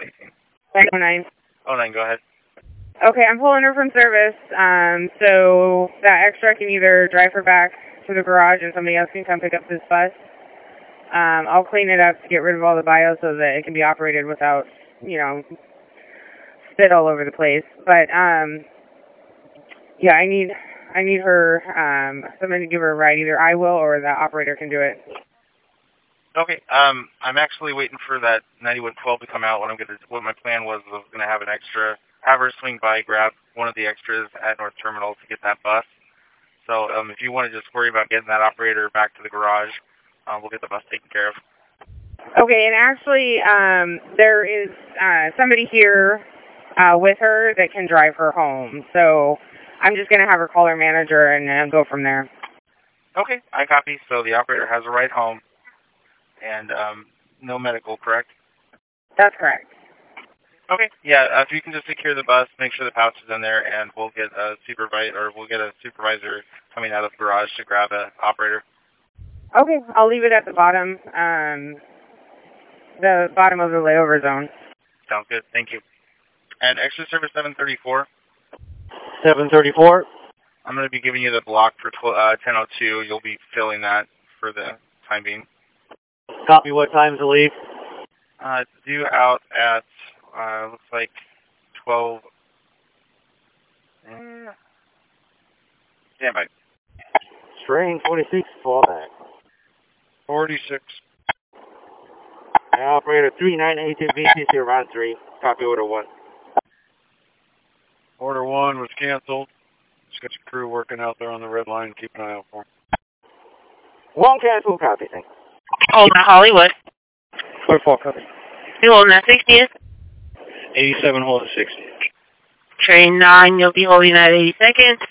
909. Oh, 9, go ahead. Okay, I'm pulling her from service. So that extra can either drive her back to the garage and somebody else can come pick up this bus. I'll clean it up to get rid of all the bio so that it can be operated without, you know, spit all over the place. But, yeah, I need her, somebody to give her a ride. Either I will or the operator can do it. Okay, I'm actually waiting for that 9112 to come out. What my plan was going to have her swing by, grab one of the extras at North Terminal to get that bus. So, if you want to just worry about getting that operator back to the garage, we'll get the bus taken care of. Okay, and actually, there is somebody here with her that can drive her home. So I'm just going to have her call her manager and go from there. Okay, I copy. So the operator has a ride home and no medical, correct? That's correct. Okay, yeah, if you can just secure the bus, make sure the pouch is in there, and we'll get a supervisor coming out of the garage to grab an operator. Okay, I'll leave it at the bottom of the layover zone. Sounds good, thank you. And extra service 734. 734. I'm going to be giving you the block for 1002. You'll be filling that for the time being. Copy. What time's the leave? It's due out at, looks like 12. Stand by. Train 46, fallback. 46. Operator 3982 VCC around 3. Copy order 1. Order 1 was canceled. Just got your crew working out there on the red line. Keep an eye out for them. 1 cancel, copy, thanks. Hold on, Hollywood. 44, copy. You holding at 60th? 87, hold at 60. Train 9, you'll be holding at 82nd.